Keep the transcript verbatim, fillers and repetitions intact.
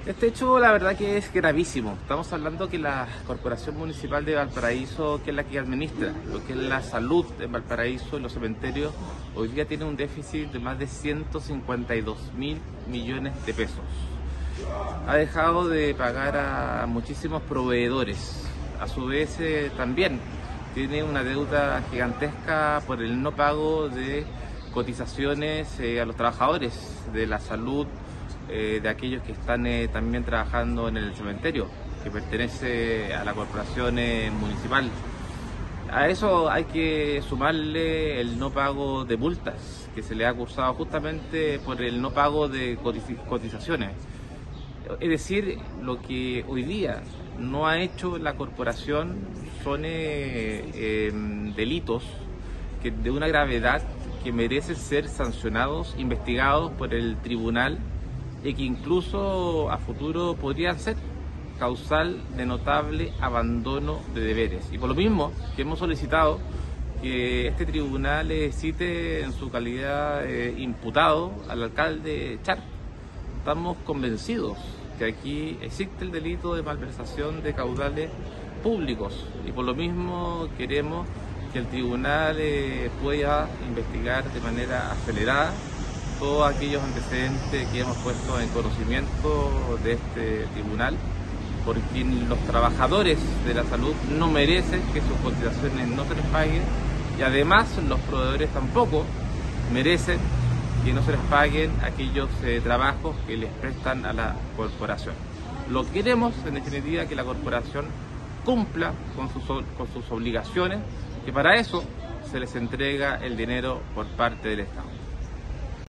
Este hecho, la verdad que es gravísimo. Estamos hablando que la Corporación Municipal de Valparaíso, que es la que administra lo que es la salud en Valparaíso, en los cementerios, hoy día tiene un déficit de más de ciento cincuenta y dos mil millones de pesos. Ha dejado de pagar a muchísimos proveedores. A su vez, eh, también tiene una deuda gigantesca por el no pago de cotizaciones eh, a los trabajadores de la salud, eh, de aquellos que están eh, también trabajando en el cementerio, que pertenece a la corporación eh, municipal. A eso hay que sumarle el no pago de multas, que se le ha acusado justamente por el no pago de cotizaciones. Es decir, lo que hoy día no ha hecho la corporación son eh, eh, delitos que de una gravedad que merecen ser sancionados, investigados por el tribunal y que incluso a futuro podrían ser causal de notable abandono de deberes. Y por lo mismo que hemos solicitado que este tribunal eh, cite en su calidad de eh, imputado al alcalde Char. Estamos convencidos que aquí existe el delito de malversación de caudales públicos y por lo mismo queremos que el tribunal eh, pueda investigar de manera acelerada todos aquellos antecedentes que hemos puesto en conocimiento de este tribunal, porque los trabajadores de la salud no merecen que sus cotizaciones no se les paguen y además los proveedores tampoco merecen que no se les paguen aquellos eh, trabajos que les prestan a la corporación. Lo que queremos, en definitiva, que la corporación cumpla con sus, con sus obligaciones, que para eso se les entrega el dinero por parte del Estado.